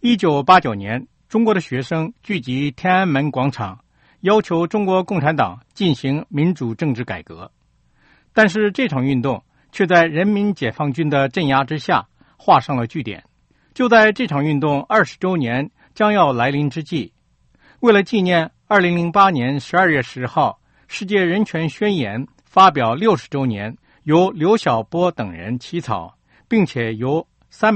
1989年，中国的学生聚集天安门广场，要求中国共产党进行民主政治改革。但是这场运动却在人民解放军的镇压之下画上了句点。就在这场运动20周年将要来临之际，为了纪念2008年12月10号世界人权宣言发表60周年，由刘晓波等人起草，并且由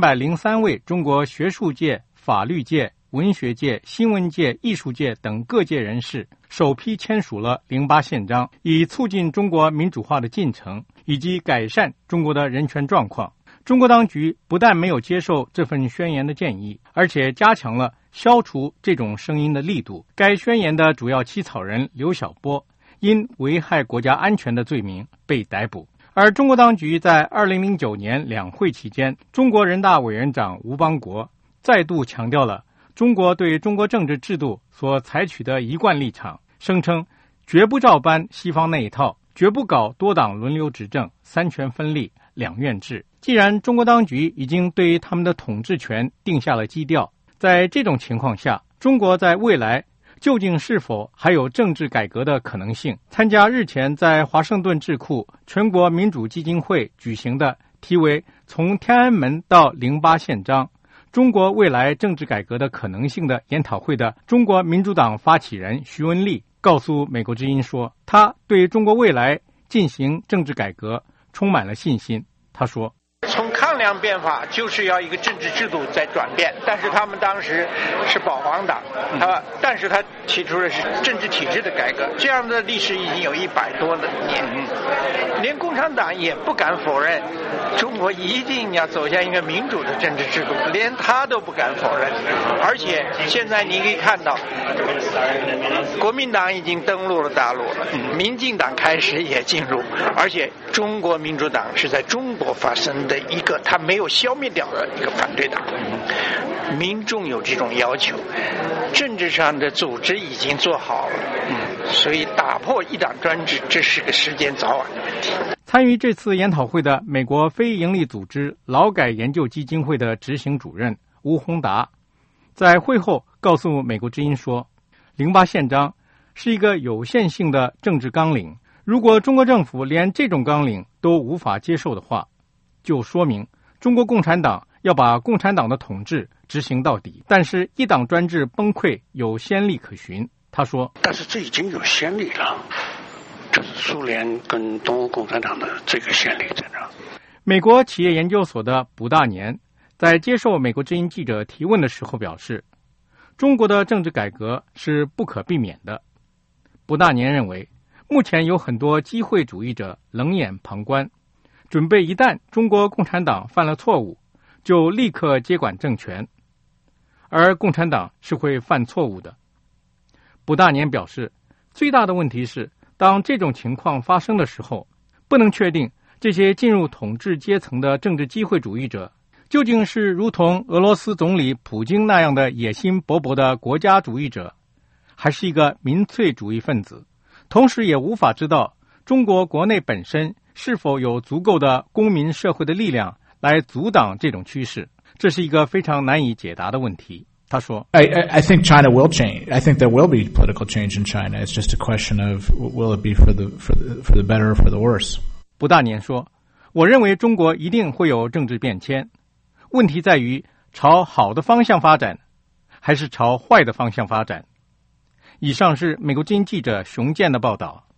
303位中国学术界、法律界、文学界、新闻界、艺术界等各界人士首批签署了08宪章，以促进中国民主化的进程以及改善中国的人权状况。中国当局不但没有接受这份宣言的建议，而且加强了消除这种声音的力度。该宣言的主要起草人刘晓波因危害国家安全的罪名被逮捕。而中国当局在2009年两会期间，中国人大委员长吴邦国再度强调了中国对中国政治制度所采取的一贯立场，声称绝不照搬西方那一套，绝不搞多党轮流执政、三权分立、两院制。既然中国当局已经对他们的统治权定下了基调，在这种情况下，中国在未来究竟是否还有政治改革的可能性？参加日前在华盛顿智库全国民主基金会举行的题为“从天安门到08宪章：中国未来政治改革的可能性”的研讨会的中国民主党发起人徐文丽告诉美国之音说，他对中国未来进行政治改革充满了信心。他说， 从抗量变法就是要一个政治制度在转变，但是他们当时是保皇党，但是他提出的是政治体制的改革，这样的历史已经有100多年，连共产党也不敢否认中国一定要走向一个民主的政治制度，连他都不敢否认。而且现在你可以看到，国民党已经登陆了大陆了，民进党开始也进入，而且中国民主党是在中国发生的一个他没有消灭掉的一个反对党。民众有这种要求，政治上的组织已经做好了，所以打破一党专制，这是个时间早晚的问题。 参与这次研讨会的美国非营利组织劳改研究基金会的执行主任吴宏达在会后告诉美国之音说，08宪章是一个有限性的政治纲领，如果中国政府连这种纲领都无法接受的话，就说明中国共产党要把共产党的统治执行到底。但是一党专制崩溃有先例可循，他说， 但是这已经有先例了，就是苏联跟东欧共产党的这个先例在这。 美国企业研究所的卜大年在接受美国之音记者提问的时候表示，中国的政治改革是不可避免的。卜大年认为，目前有很多机会主义者冷眼旁观，准备一旦中国共产党犯了错误，就立刻接管政权，而共产党是会犯错误的。卜大年表示，最大的问题是，当这种情况发生的时候，不能确定这些进入统治阶层的政治机会主义者究竟是如同俄罗斯总理普京那样的野心勃勃的国家主义者，还是一个民粹主义分子。同时也无法知道中国国内本身是否有足够的公民社会的力量来阻挡这种趋势，这是一个非常难以解答的问题。他说 I think China will change. I think there will be political change in China. It's just a question of will it be for the better or for the worse. 卜大年说，我认为中国一定会有政治变迁，问题在于朝好的方向发展还是朝坏的方向发展。以上是美国之音记者熊健的报道。